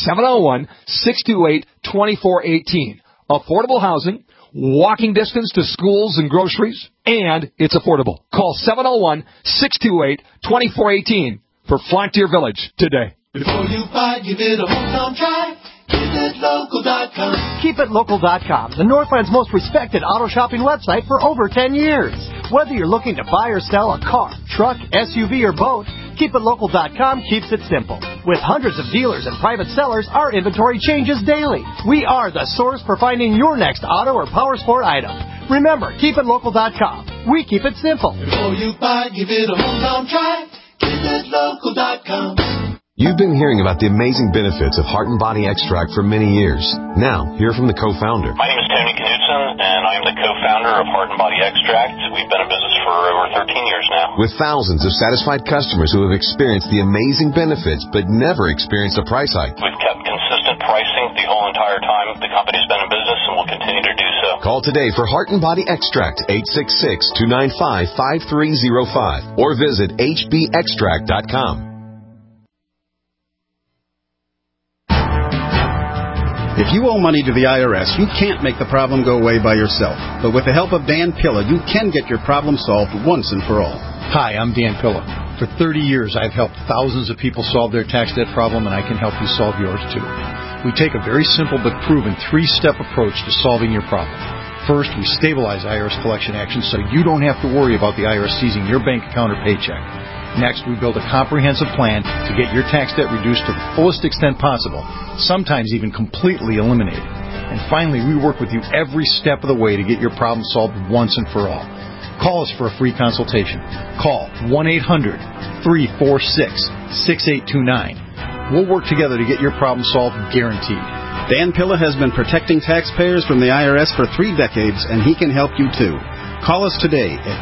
701-628-2418. Affordable housing, walking distance to schools and groceries, and it's affordable. Call 701-628-2418 for Frontier Village today. Before you buy, give it a hometown try. KeepItLocal.com. KeepItLocal.com, the Northland's most respected auto shopping website for over 10 years. Whether you're looking to buy or sell a car, truck, SUV, or boat, KeepItLocal.com keeps it simple. With hundreds of dealers and private sellers, our inventory changes daily. We are the source for finding your next auto or power sport item. Remember, KeepItLocal.com. We keep it simple. Before you buy, give it a hometown try. KeepItLocal.com. You've been hearing about the amazing benefits of Heart and Body Extract for many years. Now, hear from the co-founder. My name is Tony Knudsen, and I am the co-founder of Heart and Body Extract. We've been in business for over 13 years now. With thousands of satisfied customers who have experienced the amazing benefits but never experienced a price hike. We've kept consistent pricing the whole entire time the company's been in business and will continue to do so. Call today for Heart and Body Extract, 866-295-5305, or visit hbextract.com. If you owe money to the IRS, you can't make the problem go away by yourself. But with the help of Dan Pilla, you can get your problem solved once and for all. Hi, I'm Dan Pilla. For 30 years, I've helped thousands of people solve their tax debt problem, and I can help you solve yours too. We take a very simple but proven 3-step approach to solving your problem. First, we stabilize IRS collection actions so you don't have to worry about the IRS seizing your bank account or paycheck. Next, we build a comprehensive plan to get your tax debt reduced to the fullest extent possible, sometimes even completely eliminated. And finally, we work with you every step of the way to get your problem solved once and for all. Call us for a free consultation. Call 1-800-346-6829. We'll work together to get your problem solved, guaranteed. Dan Pilla has been protecting taxpayers from the IRS for 3 decades, and he can help you too. Call us today at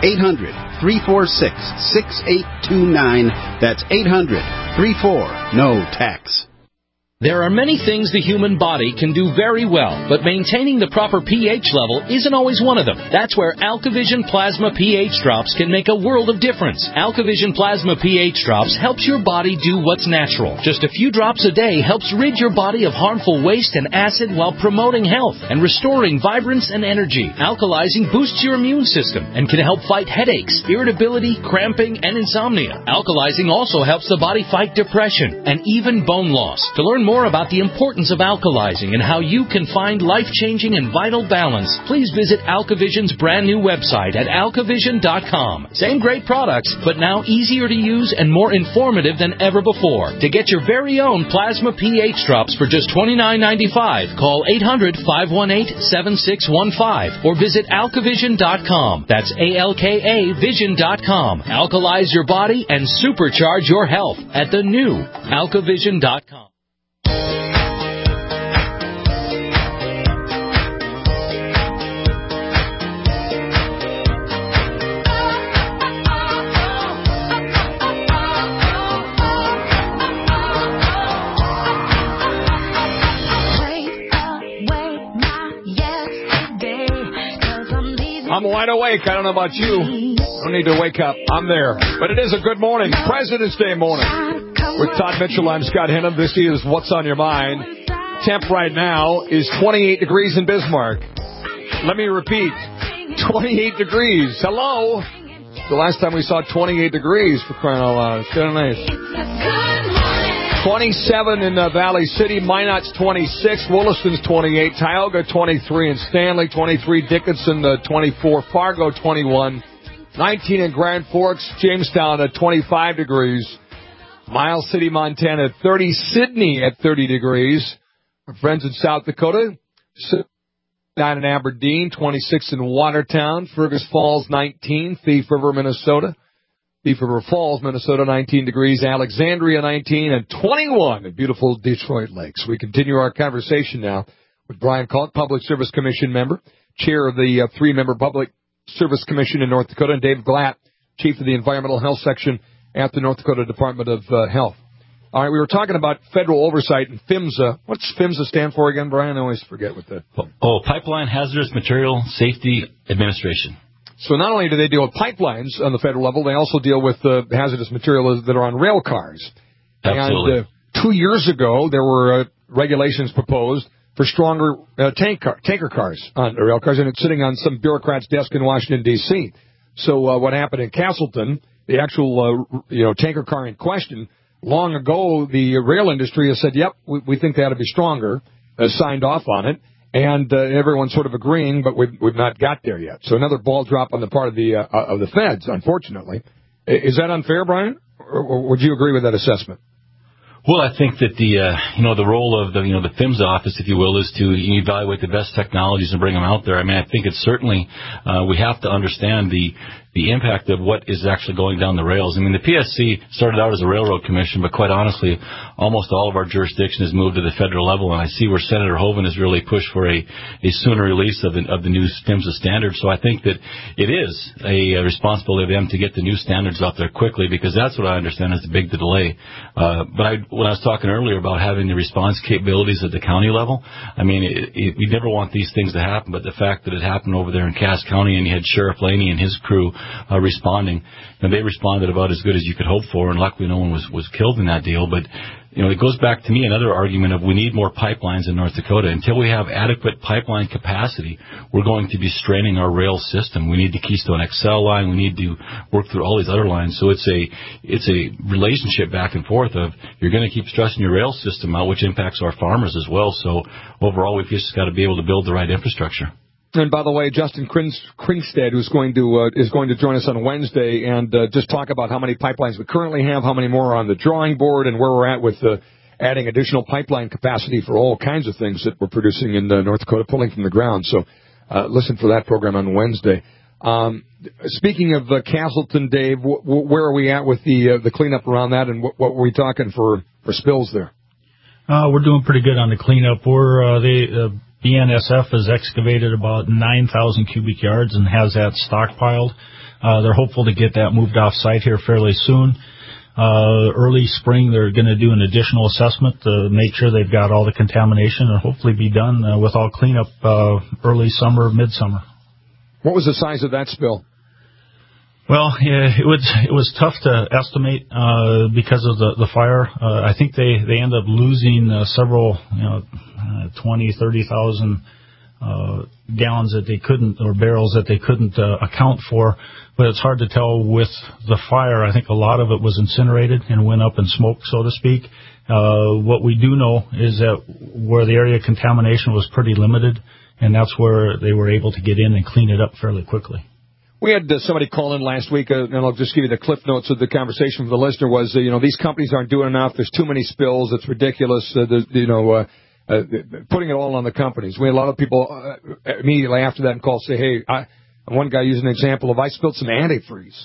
800-346-6829. That's 800-34-NO-TAX. There are many things the human body can do very well, but maintaining the proper pH level isn't always one of them. That's where AlkaVision Plasma pH Drops can make a world of difference. AlkaVision Plasma pH Drops helps your body do what's natural. Just a few drops a day helps rid your body of harmful waste and acid while promoting health and restoring vibrance and energy. Alkalizing boosts your immune system and can help fight headaches, irritability, cramping, and insomnia. Alkalizing also helps the body fight depression and even bone loss. To learn more about the importance of alkalizing and how you can find life-changing and vital balance, please visit AlkaVision's brand new website at alkavision.com. Same great products, but now easier to use and more informative than ever before. To get your very own Plasma pH Drops for just $29.95, call 800-518-7615 or visit alkavision.com. That's ALKAvision.com. Alkalize your body and supercharge your health at the new alkavision.com. I'm wide awake. I don't know about you. I don't need to wake up. I'm there. But it is a good morning. President's Day morning. With Todd Mitchell, I'm Scott Henham. This is What's on Your Mind. Temp right now is 28 degrees in Bismarck. Let me repeat. 28 degrees. Hello. The last time we saw 28 degrees, for crying out loud. It's kind of nice. 27 in Valley City. Minot's 26. Williston's 28. Tioga 23. And Stanley 23. Dickinson 24. Fargo 21. 19 in Grand Forks. Jamestown at 25 degrees. Miles City, Montana at 30. Sydney at 30 degrees. Our friends in South Dakota. 9 in Aberdeen. 26 in Watertown. Fergus Falls 19. Thief River, Minnesota. Thief River Falls, Minnesota, 19 degrees. Alexandria, 19, and 21 in beautiful Detroit Lakes. We continue our conversation now with Brian Culp, Public Service Commission member, chair of the 3-member Public Service Commission in North Dakota, and Dave Glatt, chief of the Environmental Health Section at the North Dakota Department of Health. All right, we were talking about federal oversight and PHMSA. What's PHMSA stand for again, Brian? I always forget what the... Pipeline Hazardous Material Safety Administration. So not only do they deal with pipelines on the federal level, they also deal with hazardous materials that are on rail cars. Absolutely. And 2 years ago, there were regulations proposed for stronger tanker cars on rail cars, and it's sitting on some bureaucrat's desk in Washington, D.C. So what happened in Castleton, the actual tanker car in question, long ago, the rail industry has said, yep, we think they ought to be stronger, signed off on it, and everyone's sort of agreeing, but we've not got there yet. So another ball drop on the part of the feds, unfortunately. Is that unfair, Brian? Or would you agree with that assessment? Well, I think that the role of the PHMSA office, if you will, is to evaluate the best technologies and bring them out there. I mean, I think it's certainly we have to understand the impact of what is actually going down the rails. I mean, the PSC started out as a railroad commission, but quite honestly, almost all of our jurisdiction has moved to the federal level, and I see where Senator Hoeven has really pushed for a sooner release of the new PHMSA standards. So I think that it is a responsibility of them to get the new standards out there quickly, because that's what I understand is the big delay. When I was talking earlier about having the response capabilities at the county level, I mean, we never want these things to happen, but the fact that it happened over there in Cass County and you had Sheriff Laney and his crew responding, and they responded about as good as you could hope for, and luckily no one was killed in that deal. But it goes back to me another argument of we need more pipelines in North Dakota. Until we have adequate pipeline capacity, we're going to be straining our rail system. We need the Keystone XL line. We need to work through all these other lines. So it's a relationship back and forth of you're going to keep stressing your rail system out, which impacts our farmers as well. So overall, we've just got to be able to build the right infrastructure. And by the way, Justin Kringstad, who's going to join us on Wednesday and just talk about how many pipelines we currently have, how many more are on the drawing board, and where we're at with adding additional pipeline capacity for all kinds of things that we're producing in North Dakota, pulling from the ground. So listen for that program on Wednesday. Speaking of Castleton, Dave, where are we at with the cleanup around that, and what were we talking for spills there? We're doing pretty good on the cleanup. BNSF has excavated about 9,000 cubic yards and has that stockpiled. They're hopeful to get that moved off site here fairly soon. Early spring, they're going to do an additional assessment to make sure they've got all the contamination and hopefully be done with all cleanup early summer, midsummer. What was the size of that spill? Well, yeah, it was tough to estimate because of the fire. I think they ended up losing several 20,000-30,000 gallons that they couldn't, or barrels that they couldn't account for. But it's hard to tell with the fire. I think a lot of it was incinerated and went up in smoke, so to speak. What we do know is that where the area of contamination was pretty limited, and that's where they were able to get in and clean it up fairly quickly. We had somebody call in last week, and I'll just give you the cliff notes of the conversation for the listener, was, these companies aren't doing enough. There's too many spills. It's ridiculous. Putting it all on the companies. We had a lot of people immediately after that call say, hey, one guy used an example of I spilled some antifreeze,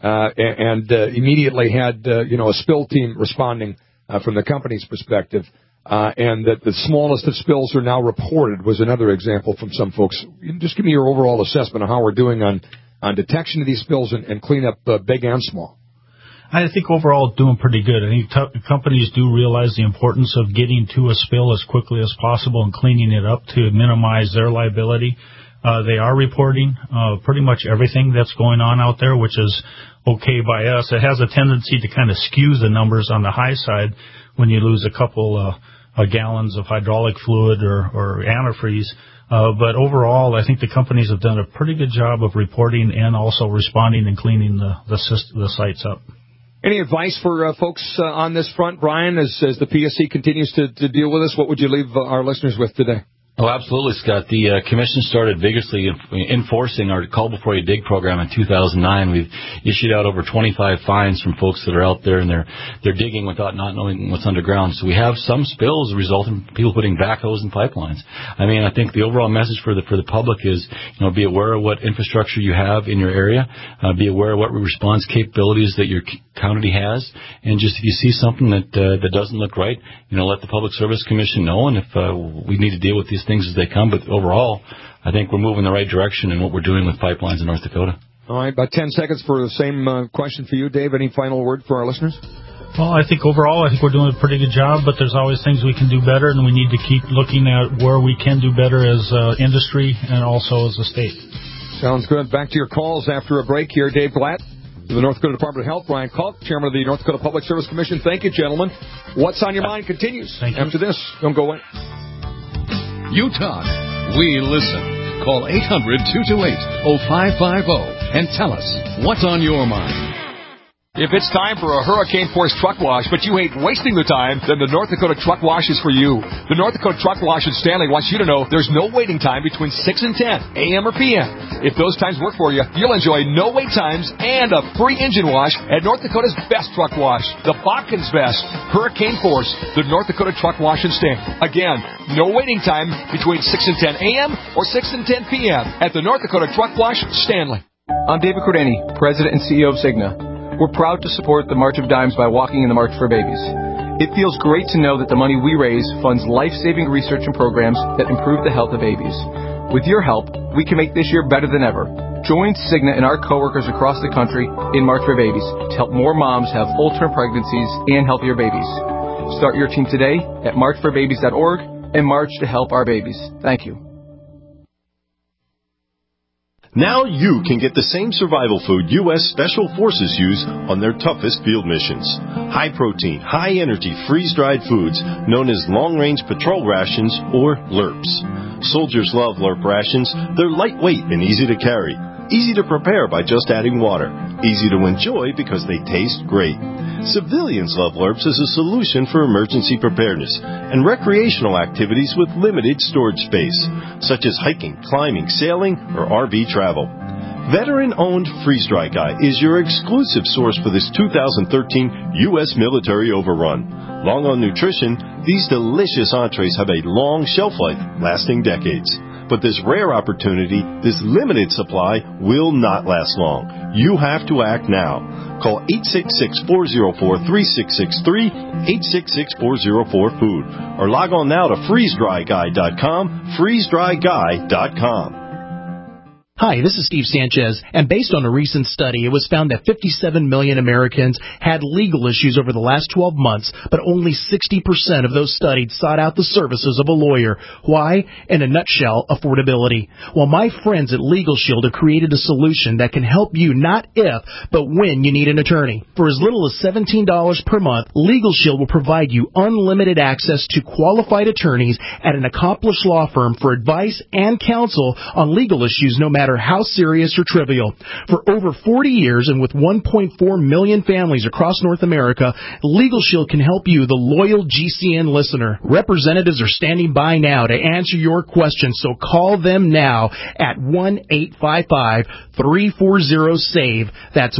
and immediately had, a spill team responding from the company's perspective. And that the smallest of spills are now reported was another example from some folks. Just give me your overall assessment of how we're doing on detection of these spills and cleanup, big and small. I think overall doing pretty good. I think companies do realize the importance of getting to a spill as quickly as possible and cleaning it up to minimize their liability. They are reporting pretty much everything that's going on out there, which is okay by us. It has a tendency to kind of skew the numbers on the high side when you lose a couple gallons of hydraulic fluid or antifreeze. But overall, I think the companies have done a pretty good job of reporting and also responding and cleaning the sites up. Any advice for folks on this front, Brian, as the PSC continues to deal with this? What would you leave our listeners with today? Oh, absolutely, Scott. The Commission started vigorously enforcing our Call Before You Dig program in 2009. We've issued out over 25 fines from folks that are out there and they're digging without not knowing what's underground. So we have some spills resulting from people putting backhoes in pipelines. I mean, I think the overall message for the public is, be aware of what infrastructure you have in your area, be aware of what response capabilities that your county has, and just if you see something that doesn't look right, let the Public Service Commission know, and if we need to deal with these things things as they come. But overall, I think we're moving in the right direction in what we're doing with pipelines in North Dakota. All right, about 10 seconds for the same question for you, Dave. Any final word for our listeners? Well, I think overall, we're doing a pretty good job, but there's always things we can do better, and we need to keep looking at where we can do better as industry and also as a state. Sounds good. Back to your calls after a break here. Dave Glatt, the North Dakota Department of Health. Brian Kalk, Chairman of the North Dakota Public Service Commission. Thank you, gentlemen. What's on your mind continues after this. Don't go away. You talk. We listen. Call 800-228-0550 and tell us what's on your mind. If it's time for a Hurricane Force truck wash, but you hate wasting the time, then the North Dakota Truck Wash is for you. The North Dakota Truck Wash in Stanley wants you to know there's no waiting time between 6 and 10, a.m. or p.m. If those times work for you, you'll enjoy no wait times and a free engine wash at North Dakota's best truck wash, the Bobkins Best, Hurricane Force, the North Dakota Truck Wash in Stanley. Again, no waiting time between 6 and 10 a.m. or 6 and 10 p.m. at the North Dakota Truck Wash, Stanley. I'm David Cordani, President and CEO of Cigna. We're proud to support the March of Dimes by walking in the March for Babies. It feels great to know that the money we raise funds life-saving research and programs that improve the health of babies. With your help, we can make this year better than ever. Join Cigna and our coworkers across the country in March for Babies to help more moms have full-term pregnancies and healthier babies. Start your team today at marchforbabies.org and march to help our babies. Thank you. Now you can get the same survival food U.S. Special Forces use on their toughest field missions. High-protein, high-energy, freeze-dried foods known as long-range patrol rations, or LRPs. Soldiers love LRP rations. They're lightweight and easy to carry. Easy to prepare by just adding water. Easy to enjoy because they taste great. Civilians love LRPs as a solution for emergency preparedness and recreational activities with limited storage space, such as hiking, climbing, sailing, or RV travel. Veteran-owned Freeze Dry Guy is your exclusive source for this 2013 U.S. military overrun. Long on nutrition, these delicious entrees have a long shelf life, lasting decades. But this rare opportunity, this limited supply, will not last long. You have to act now. Call 866-404-3663, 866-404-FOOD, or log on now to freezedryguy.com, freezedryguy.com. Hi, this is Steve Sanchez, and based on a recent study, it was found that 57 million Americans had legal issues over the last 12 months, but only 60% of those studied sought out the services of a lawyer. Why? In a nutshell, affordability. Well, my friends at Legal Shield have created a solution that can help you not if, but when you need an attorney. For as little as $17 per month, Legal Shield will provide you unlimited access to qualified attorneys at an accomplished law firm for advice and counsel on legal issues, no matter how serious or trivial. For over 40 years and with 1.4 million families across North America, Legal Shield can help you, the loyal GCN listener. Representatives are standing by now to answer your questions, so call them now at 1-855-340-SAVE. That's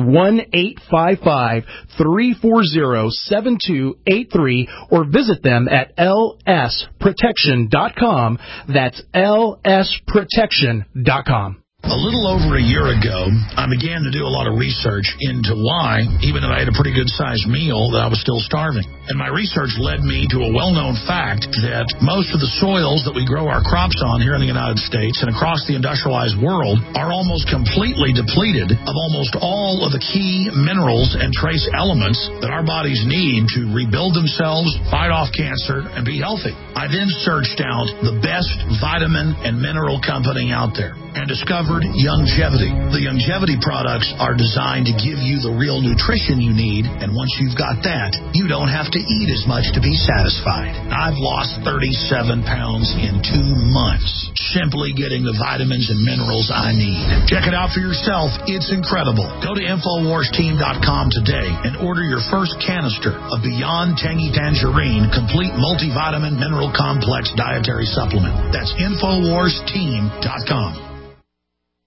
1-855-340-7283, or visit them at lsprotection.com. That's lsprotection.com. A little over a year ago, I began to do a lot of research into why, even though I had a pretty good-sized meal, that I was still starving. And my research led me to a well-known fact that most of the soils that we grow our crops on here in the United States and across the industrialized world are almost completely depleted of almost all of the key minerals and trace elements that our bodies need to rebuild themselves, fight off cancer, and be healthy. I then searched out the best vitamin and mineral company out there and discovered Youngevity. The Youngevity products are designed to give you the real nutrition you need, and once you've got that, you don't have to eat as much to be satisfied. I've lost 37 pounds in 2 months, simply getting the vitamins and minerals I need. Check it out for yourself. It's incredible. Go to InfoWarsTeam.com today and order your first canister of Beyond Tangy Tangerine Complete Multivitamin Mineral Complex Dietary Supplement. That's InfoWarsTeam.com.